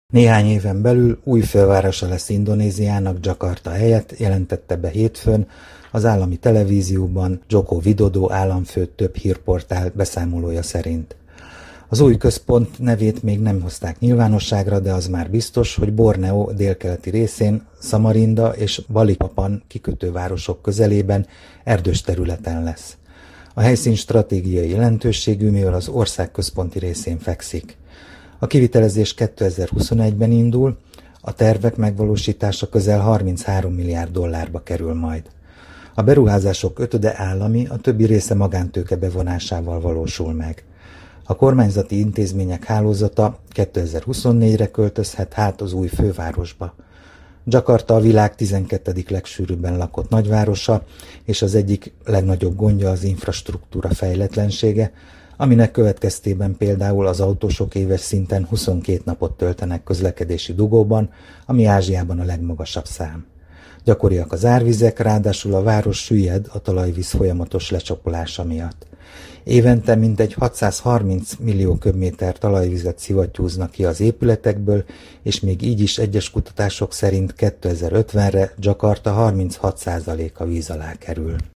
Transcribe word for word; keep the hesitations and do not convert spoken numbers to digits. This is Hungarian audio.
Néhány éven belül új fővárosa lesz Indonéziának Dzsakarta helyett, jelentette be hétfőn az állami televízióban Joko Widodo államfő több hírportál beszámolója szerint. Az új központ nevét még nem hozták nyilvánosságra, de az már biztos, hogy Borneo délkeleti részén, Samarinda és Balikpapan kikötővárosok közelében erdős területen lesz. A helyszín stratégiai jelentőségű, mivel az ország központi részén fekszik. A kivitelezés kétezer-huszonegyben indul, a tervek megvalósítása közel harminchárom milliárd dollárba kerül majd. A beruházások ötöde állami, a többi része magántőke bevonásával valósul meg. A kormányzati intézmények hálózata kétezer-huszonnégyre költözhet hát az új fővárosba. Dzsakarta a világ tizenkettedik legsűrűbben lakott nagyvárosa, és az egyik legnagyobb gondja az infrastruktúra fejletlensége, aminek következtében például az autósok éves szinten huszonkét napot töltenek közlekedési dugóban, ami Ázsiában a legmagasabb szám. Gyakoriak az árvizek, ráadásul a város süllyed a talajvíz folyamatos lecsapolása miatt. Évente mintegy hatszázharminc millió köbméter talajvizet szivattyúznak ki az épületekből, és még így is egyes kutatások szerint kétezer-ötvenre Dzsakarta harminchat százaléka víz alá kerül.